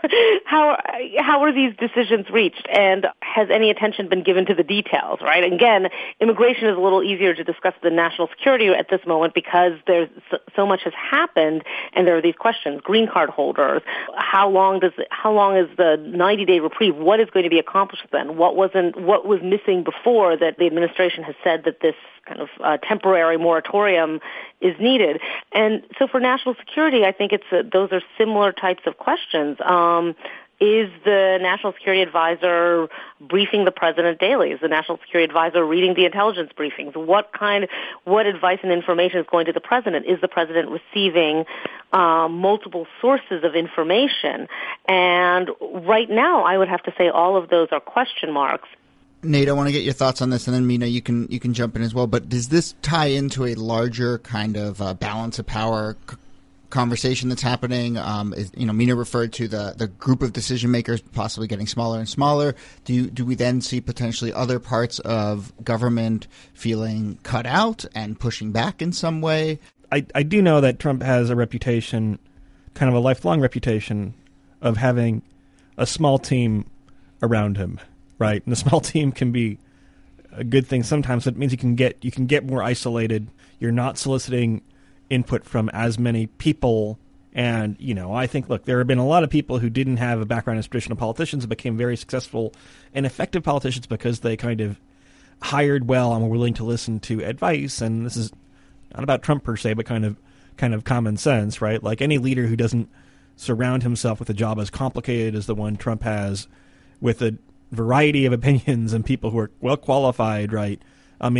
are these decisions reached, and has any attention been given to the details, right? Again, immigration is a little easier to discuss than national security at this moment because there's so much has happened, and there are these questions. Green card holders, how long is the 90-day reprieve? What is going to be accomplished then? What was missing before that the administration has said that this kind of temporary moratorium is needed? And so for national security, I think those are similar types of questions. Is the National Security Advisor briefing the president daily? Is the National Security Advisor reading the intelligence briefings? What advice and information is going to the president? Is the president receiving multiple sources of information? And right now, I would have to say all of those are question marks. Nate, I want to get your thoughts on this, and then Mina, you can jump in as well. But does this tie into a larger kind of balance of power conversation that's happening? Mina referred to the group of decision makers possibly getting smaller and smaller. Do we then see potentially other parts of government feeling cut out and pushing back in some way? I do know that Trump has a reputation, kind of a lifelong reputation, of having a small team around him. Right, and the small team can be a good thing sometimes. It means you can get more isolated. You're not soliciting input from as many people. And I think, look, there have been a lot of people who didn't have a background as traditional politicians and became very successful and effective politicians because they kind of hired well and were willing to listen to advice. And this is not about Trump per se, but kind of common sense, right? Like any leader who doesn't surround himself with a job as complicated as the one Trump has, with a variety of opinions and people who are well qualified, right? I mean, that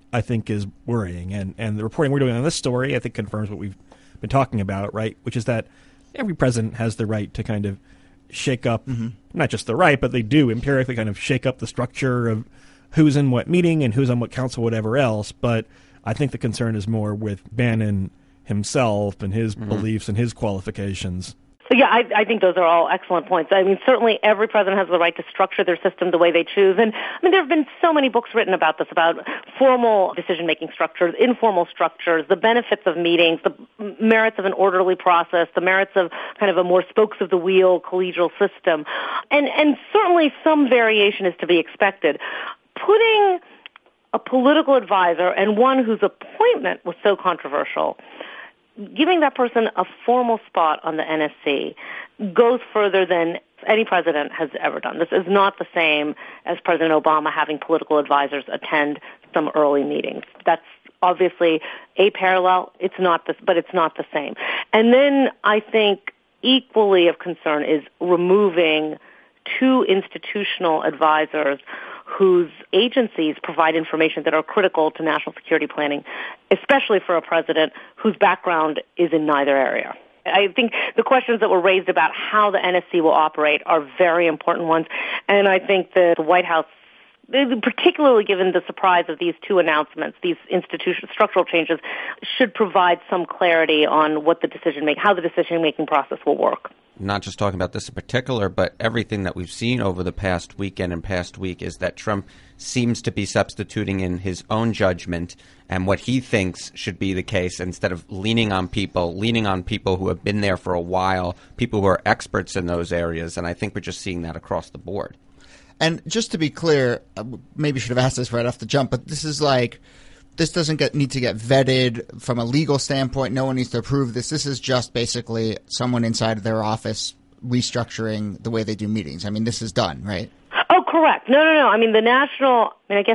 I think, is worrying. And the reporting we're doing on this story, I think, confirms what we've been talking about, right? Which is that every president has the right to kind of shake up, not just the right, but they do empirically kind of shake up the structure of who's in what meeting and who's on what council, whatever else. But I think the concern is more with Bannon himself and his beliefs and his qualifications. So, yeah, I think those are all excellent points. I mean, certainly every president has the right to structure their system the way they choose. And, I mean, there have been so many books written about this, about formal decision-making structures, informal structures, the benefits of meetings, the merits of an orderly process, the merits of kind of a more spokes-of-the-wheel collegial system. And certainly some variation is to be expected. Putting a political advisor and one whose appointment was so controversial, giving that person a formal spot on the NSC goes further than any president has ever done. This is not the same as President Obama having political advisors attend some early meetings. That's obviously a parallel. It's not this, but it's not the same. And then I think equally of concern is removing two institutional advisors whose agencies provide information that are critical to national security planning, especially for a president whose background is in neither area. I think the questions that were raised about how the NSC will operate are very important ones, and I think that the White House, particularly given the surprise of these two announcements, these structural changes, should provide some clarity on what how the decision-making process will work. Not just talking about this in particular, but everything that we've seen over the past weekend and past week is that Trump seems to be substituting in his own judgment and what he thinks should be the case instead of leaning on people who have been there for a while, people who are experts in those areas. And I think we're just seeing that across the board. And just to be clear, maybe should have asked this right off the jump, but this doesn't need to get vetted from a legal standpoint. No one needs to approve this. This is just basically someone inside of their office restructuring the way they do meetings. I mean, this is done, right? Oh, correct. No. I mean, the National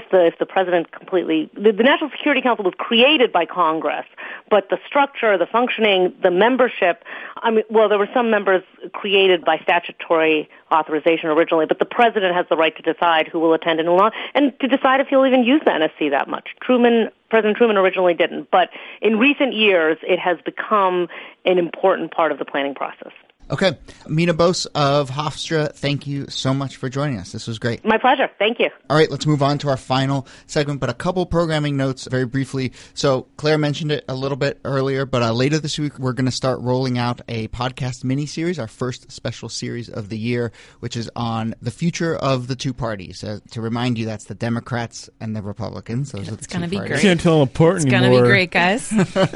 Security Council was created by Congress, but the structure, the functioning, the membership, there were some members created by statutory authorization originally, but the president has the right to decide who will attend and who will not, and to decide if he'll even use the NSC that much. President Truman originally didn't, but in recent years, it has become an important part of the planning process. Okay. Mina Bose of Hofstra, thank you so much for joining us. This was great. My pleasure. Thank you. All right, let's move on to our final segment, but a couple programming notes very briefly. So Claire mentioned it a little bit earlier, but later this week we're going to start rolling out a podcast mini-series, our first special series of the year, which is on the future of the two parties. To remind you, that's the Democrats and the Republicans. Those are the two parties. It's going to be great. Can't tell them apart anymore. It's going to be great, guys.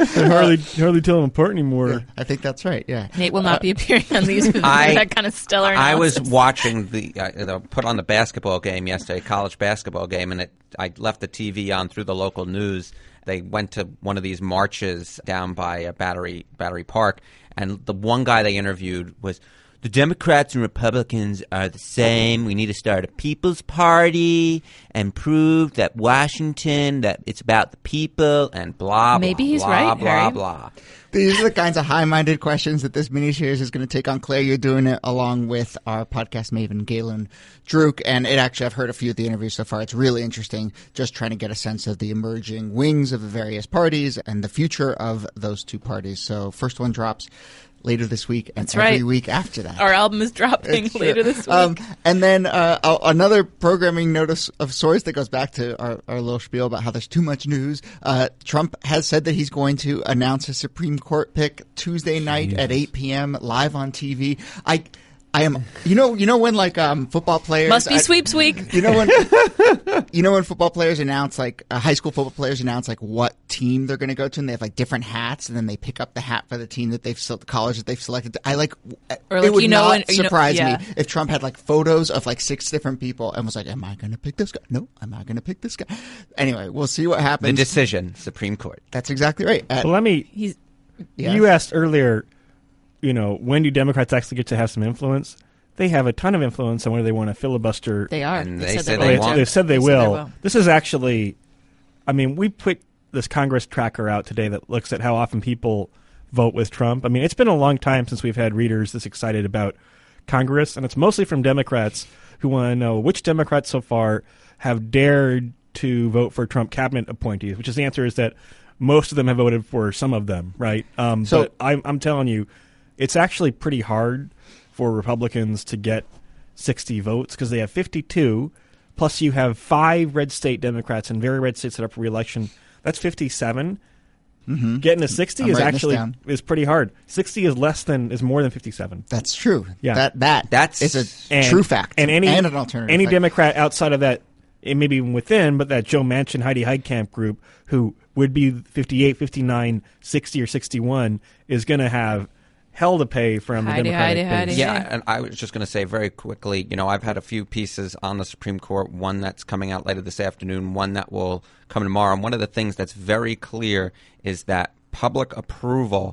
hardly tell them apart anymore. Yeah, I think that's right, yeah. Nate will not be appearing on these that kind of stellar analysis. I was watching put on the basketball game yesterday, college basketball game, and I left the TV on through the local news. They went to one of these marches down by Battery Park, and the one guy they interviewed was, the Democrats and Republicans are the same. We need to start a people's party and prove that Washington, that it's about the people and blah, blah, Maybe he's blah, right, blah, Harry. blah. These are the kinds of high-minded questions that this mini-series is going to take on. Claire, you're doing it along with our podcast maven, Galen Druk, and I've heard a few of the interviews so far. It's really interesting, just trying to get a sense of the emerging wings of the various parties and the future of those two parties. So first one drops later this week and every week after that. Our album is dropping later this week. And then another programming notice of sorts that goes back to our little spiel about how there's too much news. Trump has said that he's going to announce a Supreme Court pick Tuesday night at 8 p.m. live on TV. I am, when football players must be sweeps week. When football players announce high school football players announce what team they're going to go to, and they have different hats, and then they pick up the hat for the team that the college that they've selected. It would not surprise me if Trump had photos of 6 different people and was like, "Am I going to pick this guy? No, am I going to pick this guy?" Anyway, we'll see what happens. The decision, Supreme Court. That's exactly right. You asked earlier, when do Democrats actually get to have some influence? They have a ton of influence on whether they want to filibuster. They are. And they said they won't. They've said they will. This is actually, we put this Congress tracker out today that looks at how often people vote with Trump. It's been a long time since we've had readers this excited about Congress, and it's mostly from Democrats who want to know which Democrats so far have dared to vote for Trump cabinet appointees, which is the answer is that most of them have voted for some of them, right? But I'm telling you, it's actually pretty hard for Republicans to get 60 votes because they have 52, plus you have 5 red state Democrats and very red states that are up for re-election. That's 57. Mm-hmm. Getting to 60 is pretty hard. 60 is more than 57. That's true. Yeah, that's a true fact. And an alternative. Any fact. Democrat outside of that, and maybe even within, but that Joe Manchin, Heidi Heitkamp group, who would be 58, 59, 60, or 61, is going to have hell to pay from the Democratic base. Yeah, and I was just going to say very quickly, I've had a few pieces on the Supreme Court, one that's coming out later this afternoon, one that will come tomorrow. And one of the things that's very clear is that public approval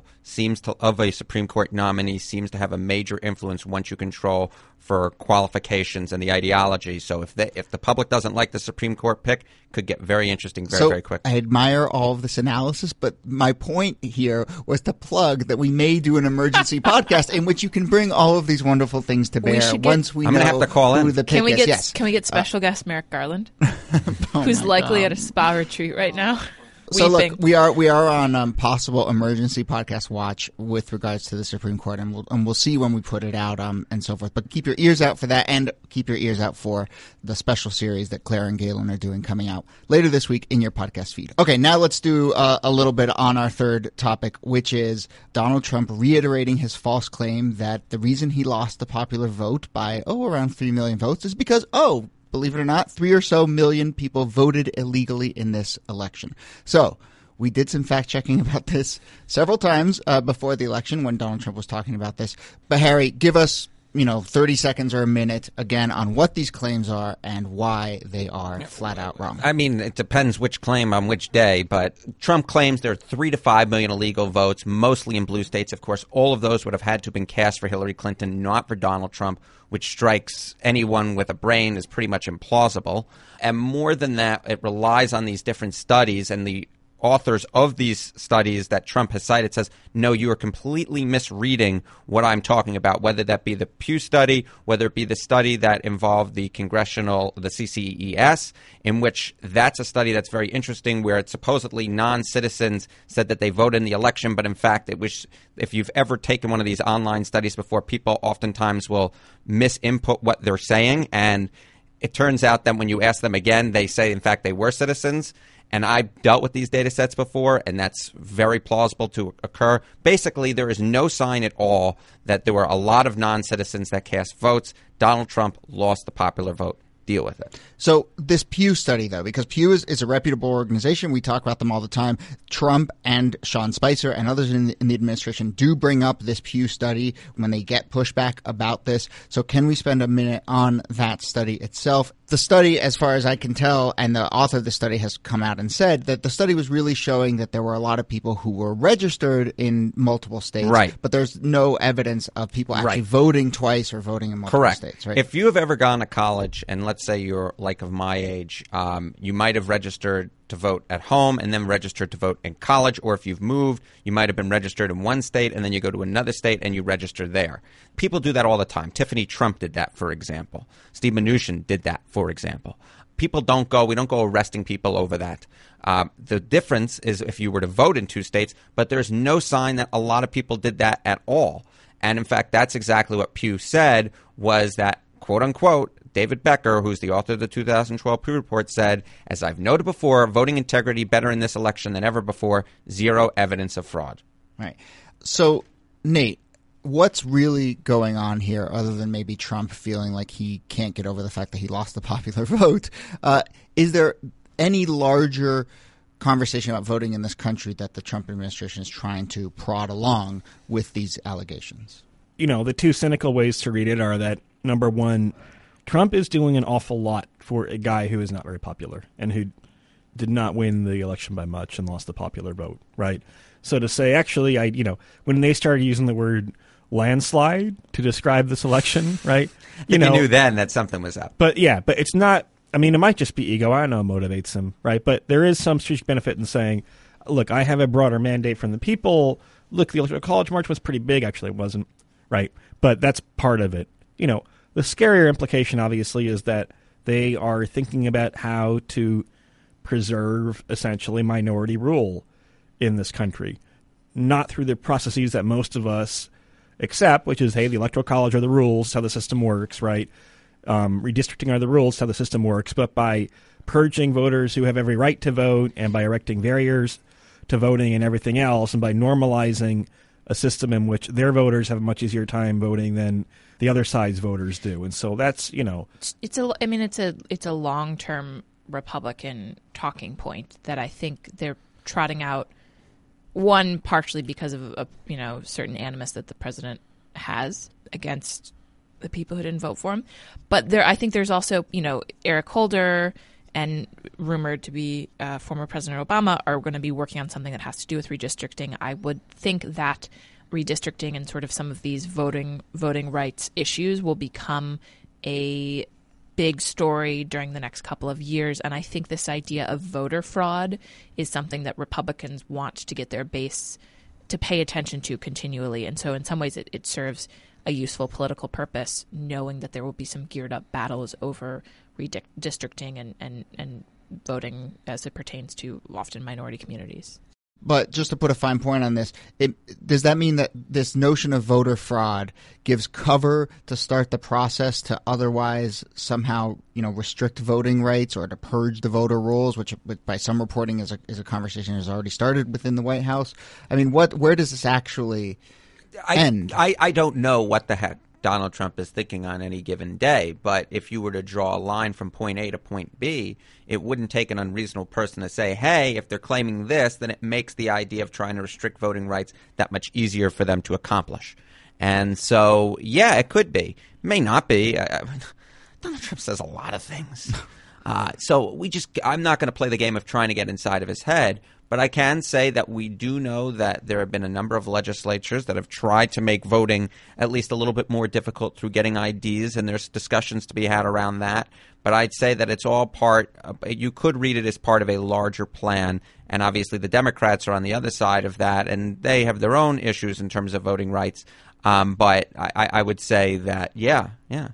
of a Supreme Court nominee seems to have a major influence once you control for qualifications and the ideology. So if the public doesn't like the Supreme Court pick, it could get very interesting very quickly. I admire all of this analysis, but my point here was to plug that we may do an emergency podcast in which you can bring all of these wonderful things to bear once we know I'm going to have to call who in. the pick is. Yes. Can we get special guest Merrick Garland, who's likely at a spa retreat right now? So look, we are on possible emergency podcast watch with regards to the Supreme Court, and we'll see when we put it out and so forth. But keep your ears out for that, and keep your ears out for the special series that Claire and Galen are doing coming out later this week in your podcast feed. Okay, now let's do a little bit on our third topic, which is Donald Trump reiterating his false claim that the reason he lost the popular vote by around 3 million votes is because believe it or not, 3 or so million people voted illegally in this election. So we did some fact checking about this several times before the election when Donald Trump was talking about this. But Harry, give us 30 seconds or a minute again on what these claims are and why they are flat out wrong. I mean, it depends which claim on which day, but Trump claims there are 3 to 5 million illegal votes, mostly in blue states. Of course, all of those would have had to have been cast for Hillary Clinton, not for Donald Trump, which strikes anyone with a brain as pretty much implausible. And more than that, it relies on these different studies, and the authors of these studies that Trump has cited says, no, you are completely misreading what I'm talking about, whether that be the Pew study, whether it be the study that involved the CCES, in which that's a study that's very interesting, where it's supposedly non-citizens said that they voted in the election, but in fact, it was, if you've ever taken one of these online studies before, people oftentimes will misinput what they're saying, and it turns out that when you ask them again, they say, in fact, they were citizens. And I've dealt with these data sets before, and that's very plausible to occur. Basically, there is no sign at all that there were a lot of non-citizens that cast votes. Donald Trump lost the popular vote. Deal with it. So this Pew study, though, because Pew is a reputable organization. We talk about them all the time. Trump and Sean Spicer and others in the administration do bring up this Pew study when they get pushback about this. So can we spend a minute on that study itself? The study, as far as I can tell, and the author of the study has come out and said that the study was really showing that there were a lot of people who were registered in multiple states, right, but there's no evidence of people actually voting twice or voting in multiple states. Right? If you have ever gone to college, and let's say you're like of my age, you might have registered to vote at home and then registered to vote in college, or if you've moved, you might have been registered in one state and then you go to another state and you register there. People do that all the time. Tiffany Trump did that, for example. Steve Mnuchin did that, for example. We don't go arresting people over that. The difference is if you were to vote in 2 states, but there's no sign that a lot of people did that at all. And in fact, that's exactly what Pew said, was that, quote unquote, David Becker, who's the author of the 2012 Pew Report, said, as I've noted before, voting integrity better in this election than ever before, 0 evidence of fraud. Right. So, Nate, what's really going on here other than maybe Trump feeling like he can't get over the fact that he lost the popular vote? Is there any larger conversation about voting in this country that the Trump administration is trying to prod along with these allegations? The 2 cynical ways to read it are that, number one, Trump is doing an awful lot for a guy who is not very popular and who did not win the election by much and lost the popular vote, right? So to say, actually, when they started using the word landslide to describe this election, right? You knew then that something was up. But it's not, it might just be ego. I know it motivates him, right? But there is some strategic benefit in saying, look, I have a broader mandate from the people. Look, the Electoral College March was pretty big. Actually, it wasn't, right? But that's part of it. The scarier implication, obviously, is that they are thinking about how to preserve essentially minority rule in this country, not through the processes that most of us accept, which is, hey, the Electoral College are the rules, how the system works, right? Redistricting are the rules, how the system works, but by purging voters who have every right to vote and by erecting barriers to voting and everything else, and by normalizing a system in which their voters have a much easier time voting than the other side's voters do. And so that's, it's a long-term Republican talking point that I think they're trotting out, one, partially because of certain animus that the president has against the people who didn't vote for him. But I think there's also, Eric Holder and rumored to be former President Obama are going to be working on something that has to do with redistricting. I would think that redistricting and sort of some of these voting rights issues will become a big story during the next couple of years. And I think this idea of voter fraud is something that Republicans want to get their base to pay attention to continually. And so in some ways it serves a useful political purpose, knowing that there will be some geared up battles over redistricting and voting as it pertains to often minority communities. But just to put a fine point on this, does that mean that this notion of voter fraud gives cover to start the process to otherwise somehow, restrict voting rights or to purge the voter rolls, which by some reporting is a conversation that has already started within the White House? I mean, where does this actually end? I don't know what the heck Donald Trump is thinking on any given day, but if you were to draw a line from point A to point B, it wouldn't take an unreasonable person to say, hey, if they're claiming this, then it makes the idea of trying to restrict voting rights that much easier for them to accomplish. And so, yeah, it could be. May not be. Donald Trump says a lot of things. So I'm not going to play the game of trying to get inside of his head, but I can say that we do know that there have been a number of legislatures that have tried to make voting at least a little bit more difficult through getting IDs, and there's discussions to be had around that. But I'd say that it's all you could read it as part of a larger plan, and obviously the Democrats are on the other side of that, and they have their own issues in terms of voting rights. But I would say that, yeah.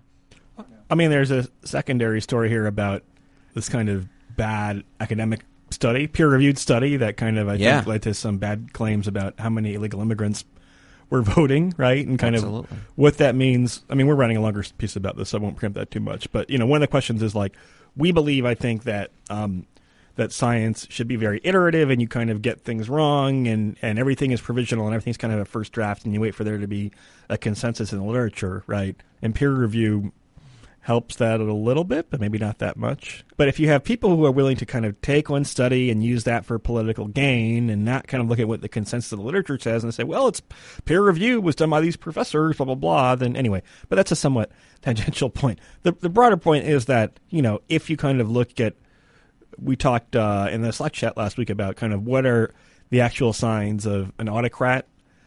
I mean, there's a secondary story here about this kind of bad academic study, peer-reviewed study that kind of, I think, led to some bad claims about how many illegal immigrants were voting, right? And kind of what that means. I mean, we're writing a longer piece about this, so I won't preempt that too much. But, one of the questions is, we believe, I think, that that science should be very iterative and you kind of get things wrong and everything is provisional and everything's kind of a first draft and you wait for there to be a consensus in the literature, right? And peer review helps that a little bit, but maybe not that much. But if you have people who are willing to kind of take one study and use that for political gain and not kind of look at what the consensus of the literature says and say, well, it's peer review was done by these professors, blah, blah, blah, then anyway. But that's a somewhat tangential point. The broader point is that, if you kind of look at, we talked in the Slack chat last week about kind of what are the actual signs of an autocrat,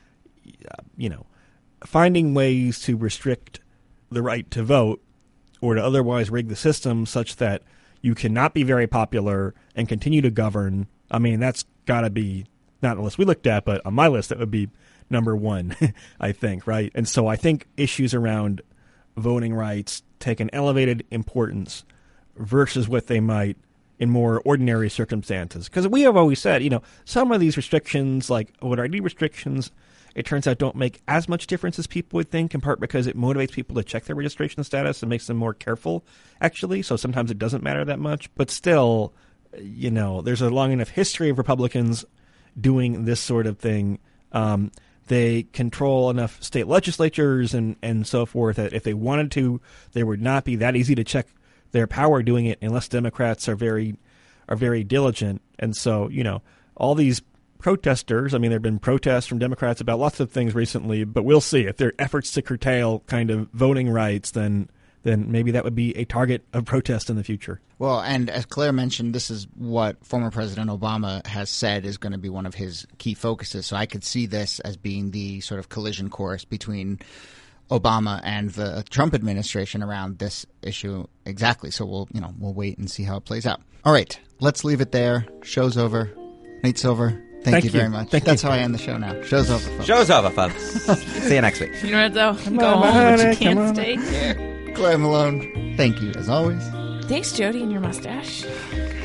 finding ways to restrict the right to vote or to otherwise rig the system such that you cannot be very popular and continue to govern. I mean, that's got to be not on the list we looked at, but on my list, that would be number one, I think, right? And so I think issues around voting rights take an elevated importance versus what they might in more ordinary circumstances. Because we have always said, some of these restrictions, like voter ID restrictions, it turns out don't make as much difference as people would think, in part because it motivates people to check their registration status and makes them more careful, actually. So sometimes it doesn't matter that much. But still, there's a long enough history of Republicans doing this sort of thing. They control enough state legislatures and so forth that if they wanted to, they would not be that easy to check their power doing it unless Democrats are very diligent. And so, all these protesters, I mean, there have been protests from Democrats about lots of things recently, but we'll see. If there are efforts to curtail kind of voting rights, then maybe that would be a target of protest in the future. Well, and as Claire mentioned, this is what former President Obama has said is going to be one of his key focuses. So I could see this as being the sort of collision course between Obama and the Trump administration around this issue. Exactly. So we'll wait and see how it plays out. All right, let's leave it there. Show's over. Nate Silver, thank you very much. That's how I end the show now. Show's over, folks. Show's over, folks. See you next week. You know what, though? Go home, but you can't stay here. Claire Malone, thank you as always. Thanks, Jody, and your mustache.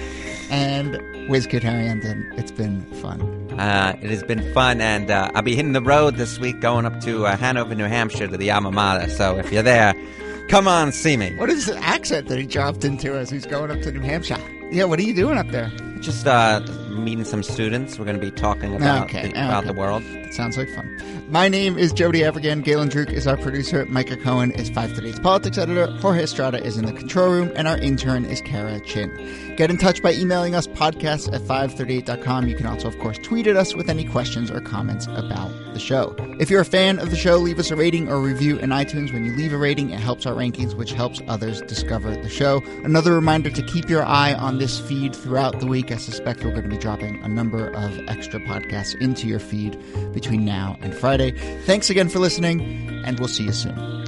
and WizKid Harry Enden. It's been fun. It has been fun, and I'll be hitting the road this week going up to Hanover, New Hampshire to the alma mater. So if you're there, come on, see me. What is the accent that he dropped into as he's going up to New Hampshire? Yeah, what are you doing up there? Just meeting some students. We're going to be talking about, about the world. That sounds like fun. My name is Jody Evergan. Galen Druk is our producer. Micah Cohen is 538's politics editor. Jorge Estrada is in the control room. And our intern is Kara Chin. Get in touch by emailing us podcasts at 538.com. You can also, of course, tweet at us with any questions or comments about the show. If you're a fan of the show, leave us a rating or review in iTunes. When you leave a rating, it helps our rankings, which helps others discover the show. Another reminder to keep your eye on this feed throughout the week. I suspect we're going to be dropping a number of extra podcasts into your feed between now and Friday. Thanks again for listening, and we'll see you soon.